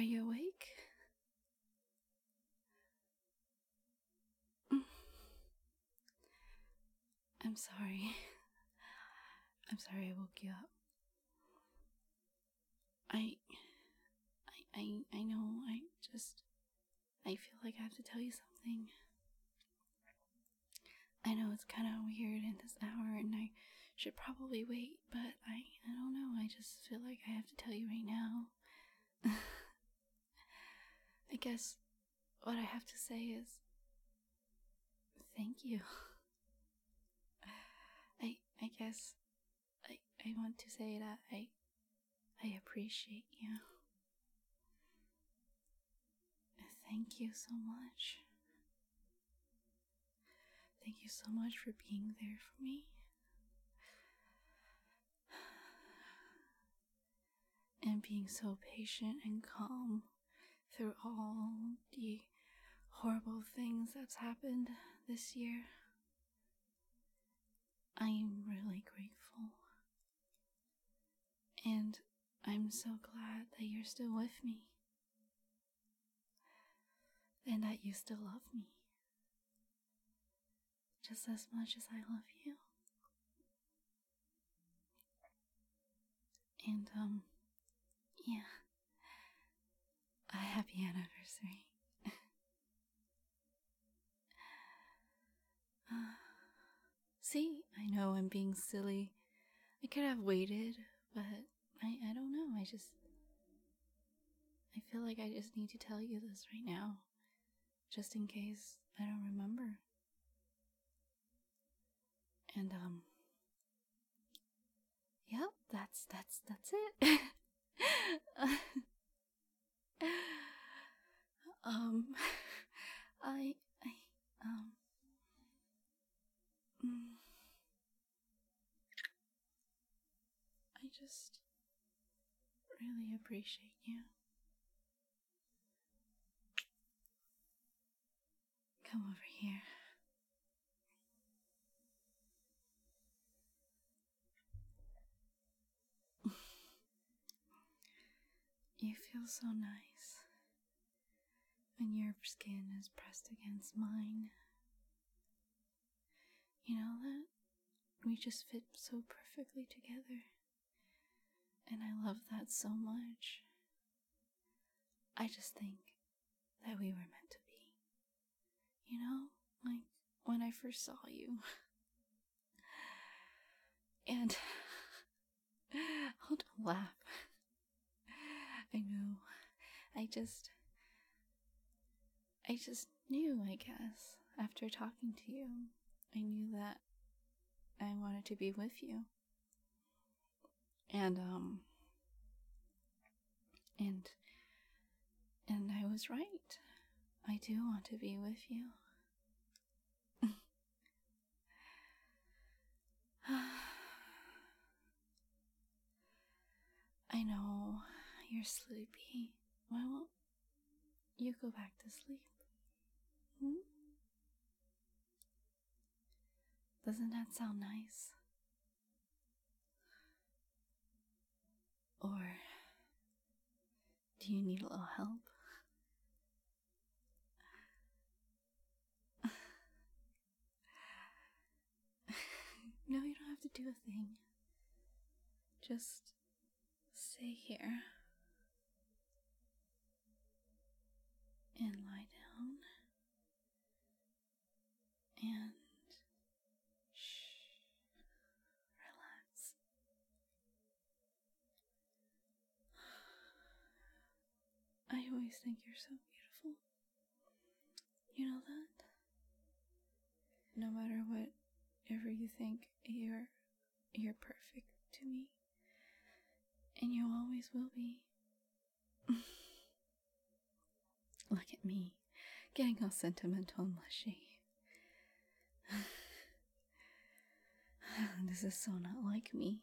Are you awake? I'm sorry. I'm sorry I woke you up. I know, I feel like I have to tell you something. I know it's kind of weird in this hour and I should probably wait, but I don't know, I just feel like I have to tell you right now. I guess what I have to say is thank you. I guess I want to say that I appreciate you. Thank you so much. Thank you so much for being there for me. And being so patient and calm through all the horrible things that's happened this year. I am really grateful. And I'm so glad that you're still with me. And that you still love me. Just as much as I love you. And, yeah. A happy anniversary. See, I know I'm being silly. I could have waited, but I don't know. I feel like I just need to tell you this right now. Just in case I don't remember. And, yep, that's it. um, I, um, mm, I just really appreciate you. Come over here. You feel so nice when your skin is pressed against mine. You know that? We just fit so perfectly together. And I love that so much. I just think that we were meant to be. You know? Like when I first saw you. And oh, don't laugh. I know. I just knew, I guess, after talking to you, I knew that I wanted to be with you. And and I was right. I do want to be with you. I know you're sleepy. Why won't you go back to sleep? Doesn't that sound nice? Or do you need a little help? No, you don't have to do a thing. Just stay here and lie down and shh, relax. I always think you're so beautiful. You know that? No matter whatever you think, you're perfect to me. And you always will be. Look at me, getting all sentimental and mushy. This is so not like me.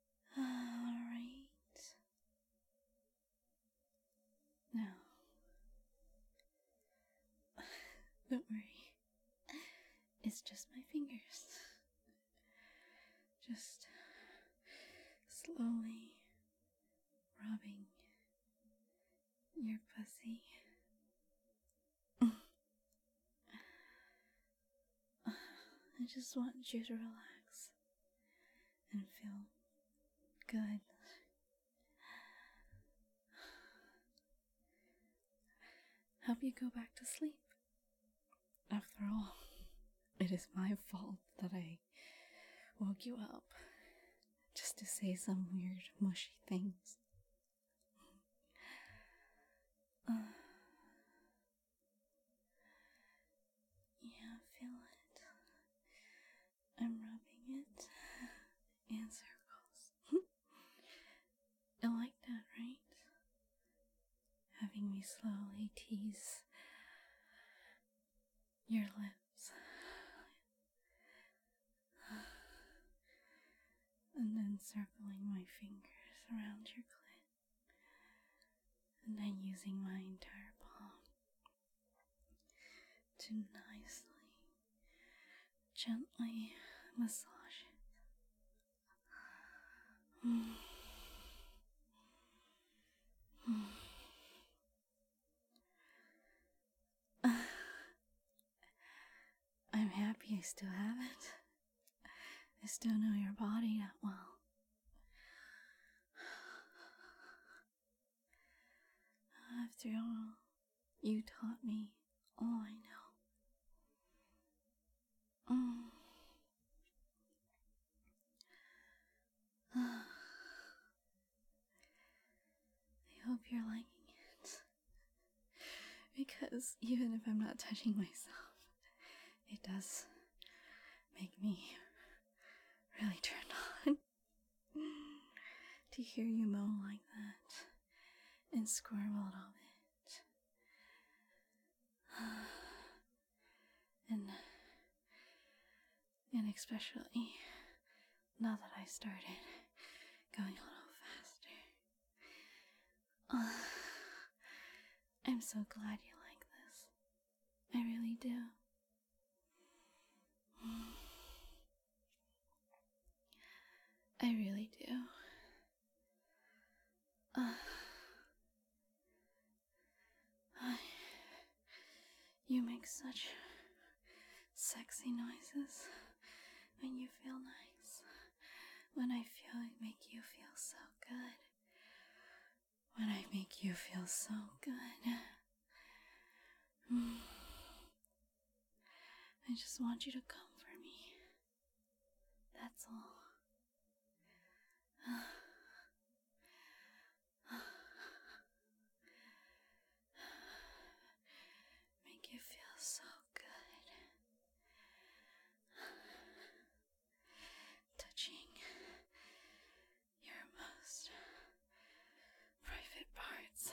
Alright. Now, Don't worry. It's just my fingers. Just slowly rubbing your pussy. I just want you to relax and feel good. Help you go back to sleep. After all, it is my fault that I woke you up just to say some weird, mushy things. Yeah, feel it. I'm rubbing it in circles. You like that, right? Having me slowly tease your lips. And then circling my fingers around your clit. And then using my entire palm to nicely, gently massage it. I'm happy I still have it. I still know your body that well. After all, you taught me all I know. I hope you're liking it. Because even if I'm not touching myself, it does make me really turned on to hear you moan like that and squirm a little bit. And especially now that I started going a little faster. I'm so glad you like this. I really do. I really do. You make such sexy noises when you feel nice. When I feel I make you feel so good. When I make you feel so good. I just want you to come for me. That's all. Make you feel so good. Touching your most private parts.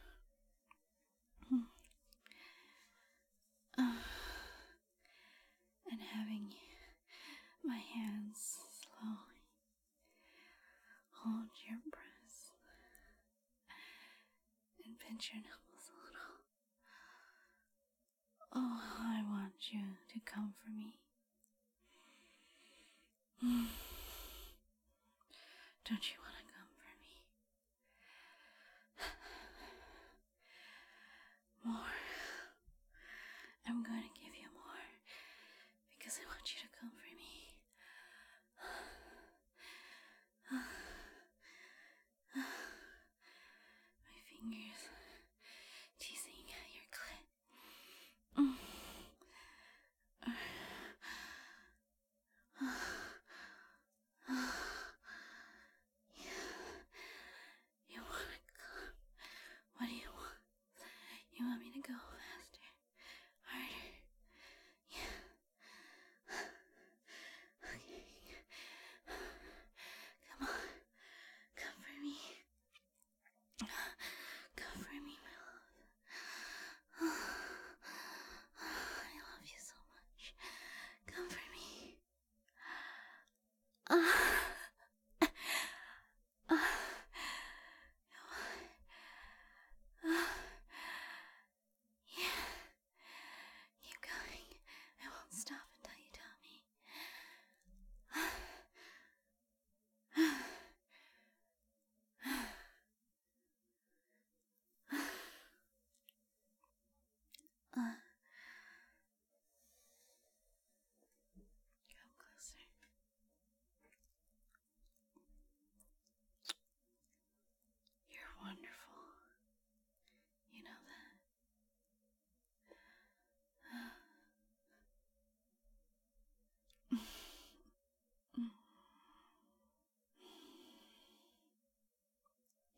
And having my hands slowly hold your breasts and pinch your nipples a little. Oh, I want you to come for me. Don't you want to come for me? More. I'm going to give you more because I want you to come for me. My fingers teasing your clit. You want to come? What do you want? You want me to go faster? Harder? Yeah.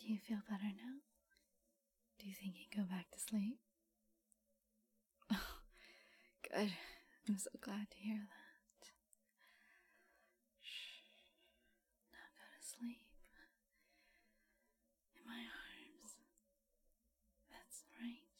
Do you feel better now? Do you think you can go back to sleep? Oh, good. I'm so glad to hear that. Shh. Now go to sleep. In my arms. That's right.